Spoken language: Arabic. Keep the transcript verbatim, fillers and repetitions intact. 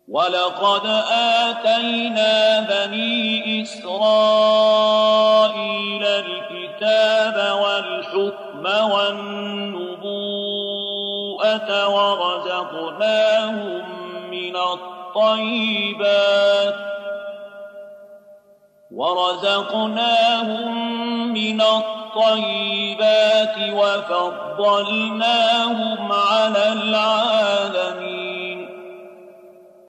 ولقد آتينا بني إسرائيل الكتاب والحكم والنبوءة ورزقناهم من الطيبات ورزقناهم من الطيبات وفضلناهم على العالمين.